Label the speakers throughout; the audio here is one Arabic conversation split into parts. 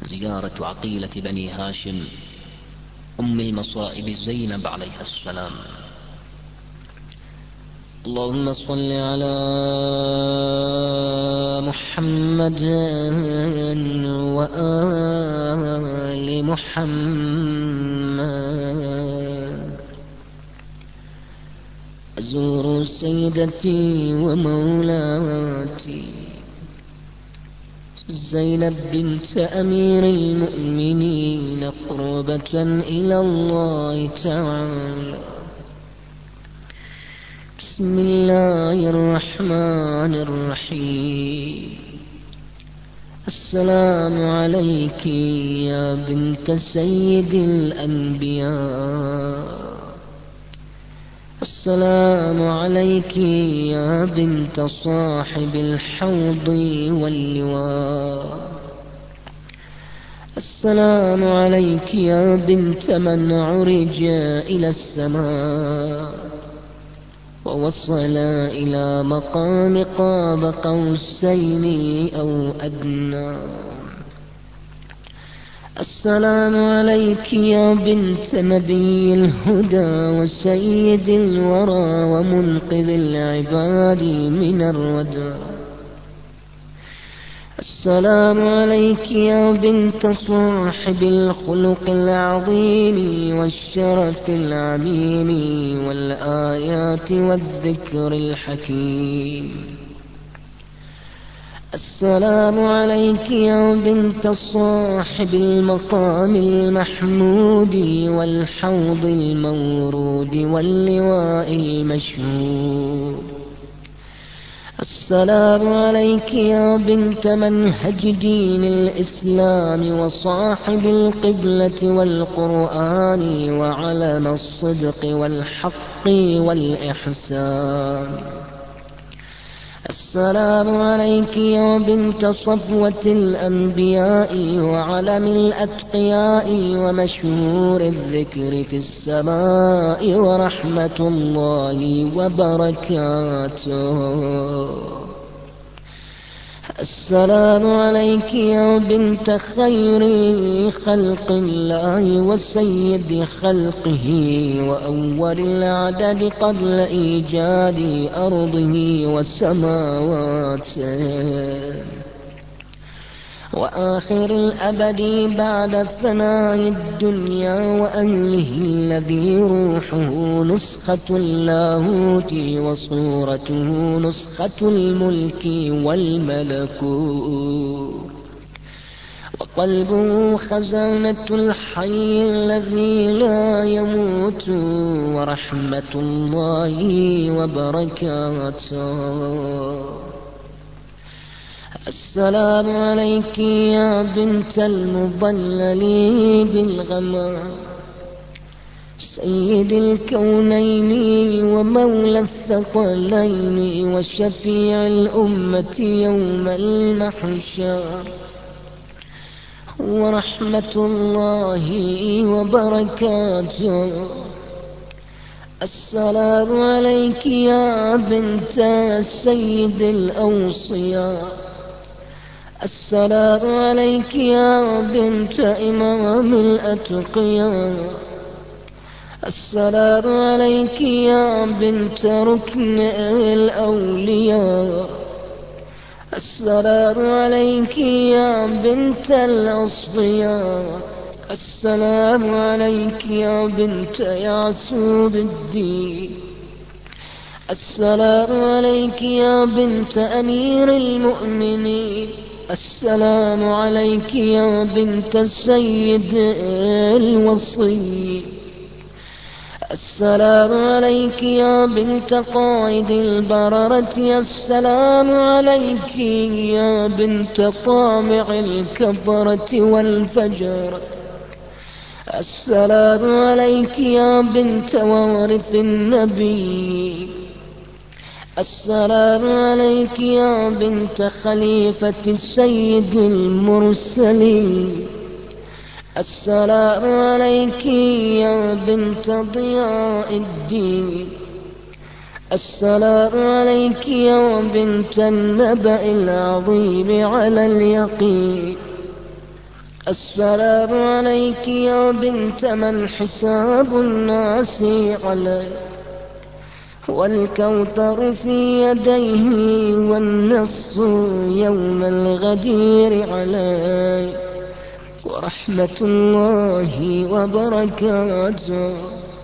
Speaker 1: زيارة عقيلة بني هاشم أم المصائب زينب عليها السلام. اللهم صل على محمد وآل محمد. أزور سيدتي ومولاتي زينب بنت أمير المؤمنين قربة إلى الله تعالى. بسم الله الرحمن الرحيم. السلام عليك يا بنت سيد الأنبياء. السلام عليك يا بنت صاحب الحوض واللواء. السلام عليك يا بنت من عرج إلى السماء ووصل إلى مقام قاب قوسين أو أدنى. السلام عليك يا بنت نبي الهدى وسيد الورى ومنقذ العباد من الردى. السلام عليك يا بنت صاحب الخلق العظيم والشرف العميم والآيات والذكر الحكيم. السلام عليك يا بنت صاحب المقام المحمود والحوض المورود واللواء المشهود. السلام عليك يا بنت منهج دين الإسلام وصاحب القبلة والقرآن وعلم الصدق والحق والإحسان. السلام عليك يا بنت صفوة الأنبياء وعلم الأتقياء ومشهور الذكر في السماء ورحمة الله وبركاته. السلام عليك يا بنت خير خلق الله وسيد خلقه وأول العدد قبل إيجاد أرضه وسماواته وآخر الأبد بعد فناء الدنيا وأهله الذي روحه نسخة اللاهوت وصورته نسخة الملك والملكوت وقلبه خزانة الحي الذي لا يموت ورحمة الله وبركاته. السلام عليك يا بنت المضلل بالغمام سيد الكونين ومولى الثقلين وشفيع الأمة يوم المحشر ورحمة الله وبركاته. السلام عليك يا بنت سيد الأوصياء. السلام عليك يا بنت إمام الأتقياء. السلام عليك يا بنت ركن الأولياء. السلام عليك يا بنت الأصفياء. السلام عليك يا بنت يعسوب الدين. السلام عليك يا بنت أمير المؤمنين. السلام عليك يا بنت السيد الوصي. السلام عليك يا بنت قائد البررة. السلام عليك يا بنت طامع الكبرة والفجر. السلام عليك يا بنت وارث النبي. السلام عليك يا بنت خليفة السيد المرسلين. السلام عليك يا بنت ضياء الدين. السلام عليك يا بنت النبأ العظيم على اليقين.
Speaker 2: السلام عليك يا بنت من حساب الناس عليه، والكوثر في يديه والنص يوم الغدير عليه، ورحمة الله وبركاته.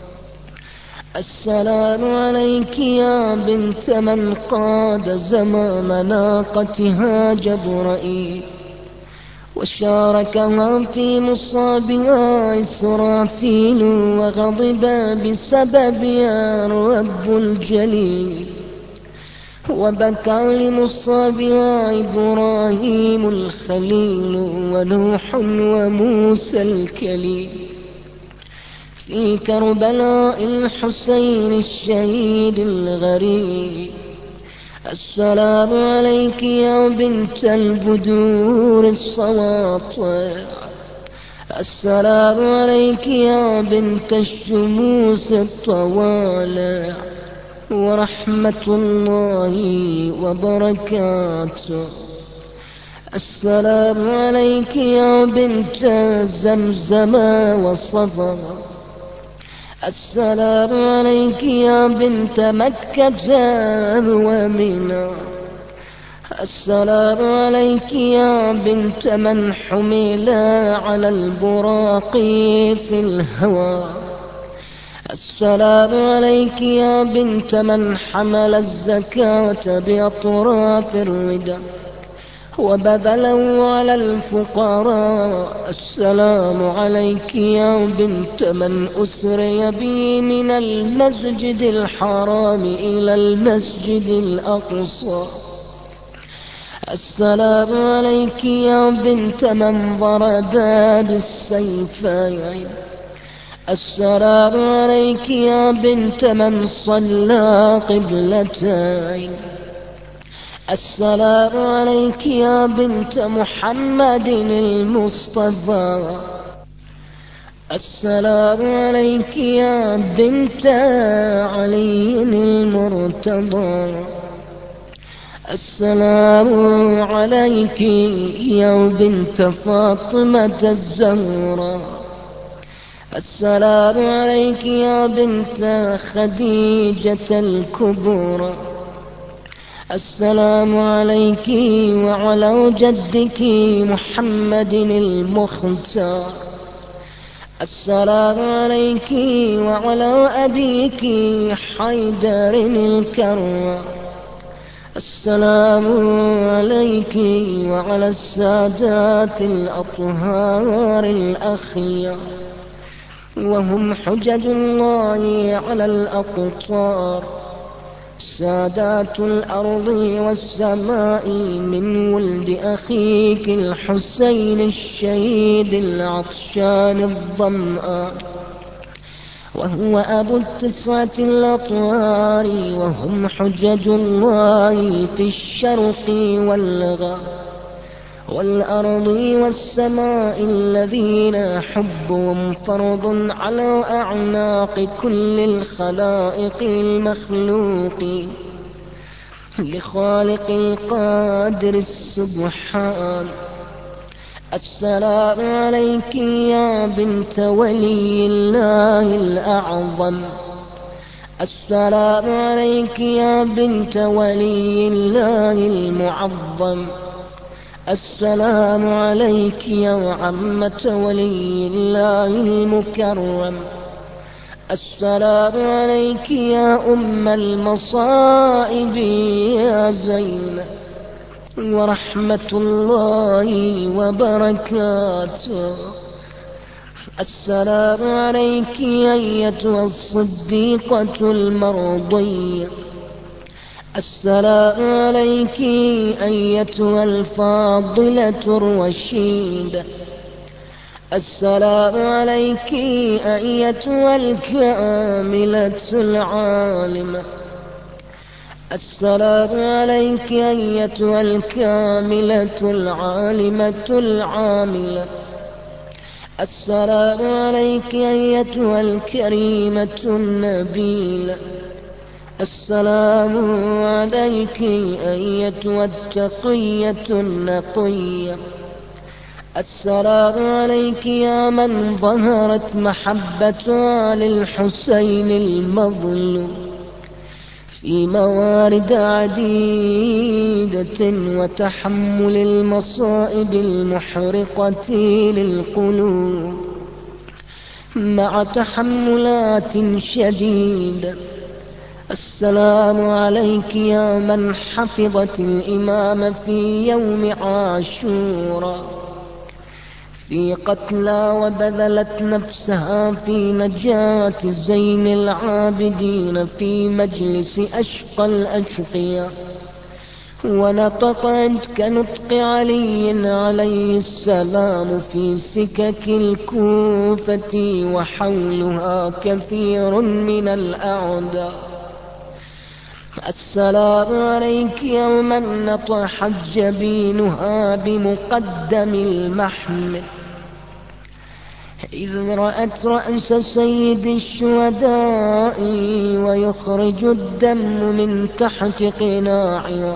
Speaker 2: السلام عليك يا بنت من قاد زمام ناقتها جبرائيل، وشاركها في مصابها إسرافيل، وغضب بسببها الرب الجليل، وبكى لمصابها إبراهيم الخليل، ونوح وموسى الكليم. في كربلاء الحسين الشهيد الغريب. السلام عليك يا بنت البدور السواطع، السلام عليك يا بنت الشموس الطوالع، ورحمة الله وبركاته. السلام عليك يا بنت زمزم وصفا، السلام عليك يا بنت مكة ومنى، السلام عليك يا بنت من حمل على البراق في الهوى، السلام عليك يا بنت من حمل الزكاة بأطراف الردى وبذلوا على الفقراء. السلام عليك يا بنت من أسري بي من المسجد الحرام إلى المسجد الأقصى، السلام عليك يا بنت من ضرب بالسيفين، السلام عليك يا بنت من صلى قبلتين، السلام عليك يا بنت محمد المصطفى، السلام عليك يا بنت علي المرتضى، السلام عليك يا بنت فاطمة الزهراء، السلام عليك يا بنت خديجة الكبرى، السلام عليك وعلى جدك محمد المختار، السلام عليك وعلى أبيك حيدر الكرام، السلام عليك وعلى السادات الأطهار الأخيار، وهم حجج الله على الأقطار، سادات الأرض والسماء، من ولد أخيك الحسين الشهيد العطشان الظمآن، وهو أبو 9 الأطوار، وهم حجج الله في الشرق والغرب والأرض والسماء، الذين حبهم فرض على أعناق كل الخلائق المخلوقين، لخالق القادر السبحان. السلام عليك يا بنت ولي الله الأعظم، السلام عليك يا بنت ولي الله المعظم، السلام عليك يا عمة ولي الله المكرم، السلام عليك يا أم المصائب يا زينب، ورحمة الله وبركاته. السلام عليك أيتها الصديقة المرضية، السلام عليك أيتها الفاضلة الرشيدة، السلام عليك أيتها الكاملة العالمة، السلام عليك أيتها الكاملة العالمة العاملة، السلام عليك أيتها الكريمة النبيلة، السلام عليك أيتها التقية النقية، السلام عليك يا من ظهرت محبة للحسين المظلوم في موارد عديدة وتحمل المصائب المحرقة للقلوب مع تحملات شديدة. السلام عليك يا من حفظت الإمام في يوم عاشوراء في قتلى وبذلت نفسها في نجاة زين العابدين في مجلس أشقى الأشقياء، ونطقت كنطق علي عليه السلام في سكك الكوفة وحولها كثير من الأعداء. السلام عليك يوما نطحت جبينها بمقدم المحمل إذ رأت رأس سيد الشهداء ويخرج الدم من تحت قناعها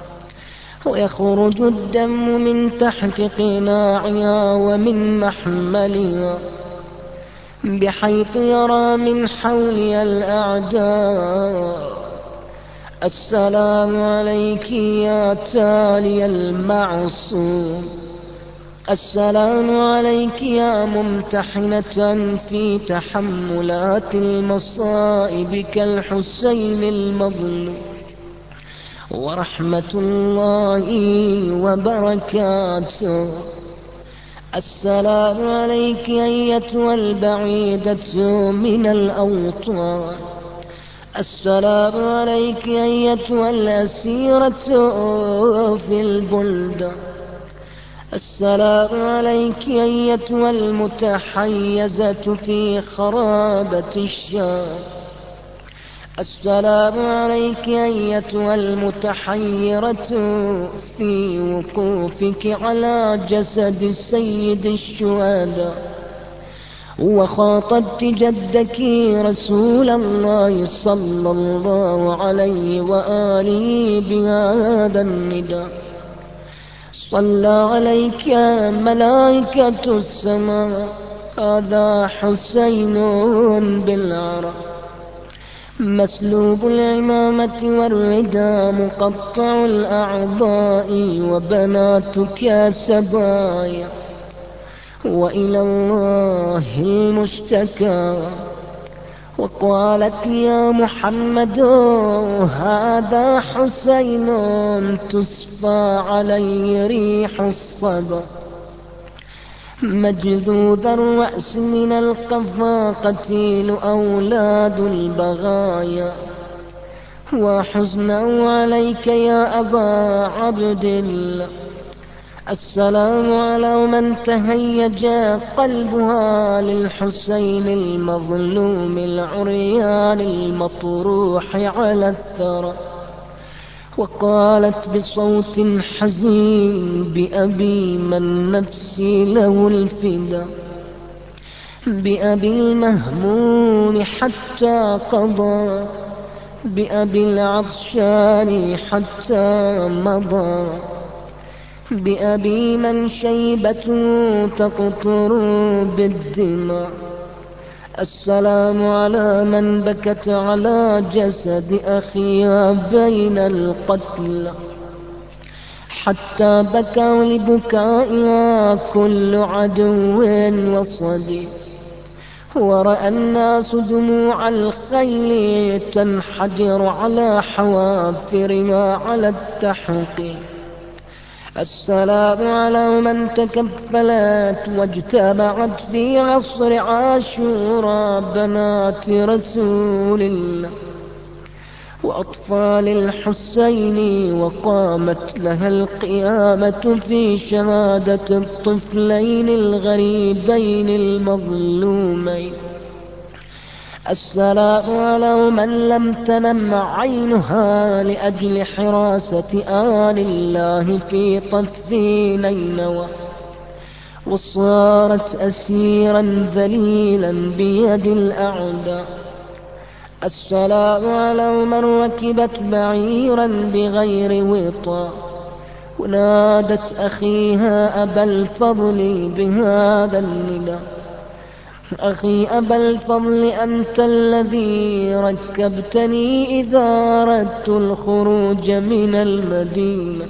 Speaker 2: ومن محملها بحيث يرى من حولها الأعداء. السلام عليك يا تالي المعصوم، السلام عليك يا ممتحنة في تحملات المصائب كالحسين المظلوم، ورحمة الله وبركاته. السلام عليك أيتها البعيدة من الأوطان، السلام عليك أيتها الأسيرة في البلدان، السلام عليك أيتها المتحيزة في خرابة الشام، السلام عليك أيتها المتحيرة في وقوفك على جسد سيد الشهداء وخاطبت جدك رسول الله صلى الله عليه وآله بهذا النداء. صلى عليك ملائكة السماء، هذا حسين بالعرى مسلوب العمامة والرداء مقطع الأعضاء وبناتك سبايا، وإلى الله المشتكى. وقالت يا محمد هذا حسين تسفى عليه ريح الصبا مجذوذ الرأس من القفا قتيل أولاد البغايا، وحزنه عليك يا أبا عبد الله. السلام على من تهيج قلبها للحسين المظلوم العريان المطروح على الثرى، وقالت بصوت حزين بأبي من نفسي له الفدا، بأبي المهموم حتى قضى، بأبي العطشان حتى مضى، بأبي من شيبته تقطر بالدماء. السلام على من بكت على جسد أخيها بين القتل حتى بكوا لبكائها كل عدو وصديق، ورأى الناس دموع الخيل تنحدر على حوافرها على التحقيق. السلام على من تكفلت واجتمعت في عصر عاشوراء بنات رسول الله وأطفال الحسين، وقامت لها القيامة في شهادة الطفلين الغريبين المظلومين. السلام على من لم تنم عينها لأجل حراسة آل الله في طف نينوى، وصارت أسيرا ذليلا بيد الأعداء. السلام على من ركبت بعيرا بغير وطاء ونادت أخيها أبا الفضل بهذا النداء: أخي أبا الفضل، أنت الذي ركبتني إذا أردت الخروج من المدينة.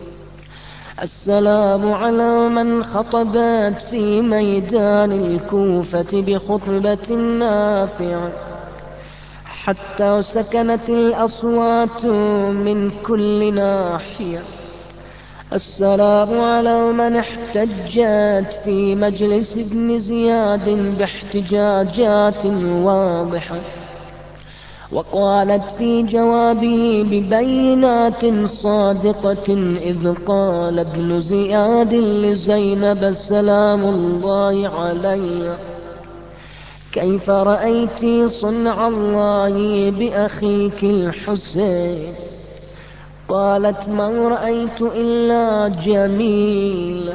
Speaker 2: السلام على من خطبت في ميدان الكوفة بخطبة نافعة حتى سكنت الأصوات من كل ناحية. السلام على من احتجت في مجلس ابن زياد باحتجاجات واضحة، وقالت في جوابه ببينات صادقة، إذ قال ابن زياد لزينب سلام الله عليها: كيف رأيت صنع الله بأخيك الحسين؟ قالت: ما رأيت إلا جميل.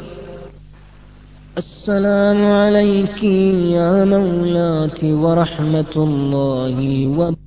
Speaker 2: السلام عليك يا مولاتي ورحمة الله وبركاته.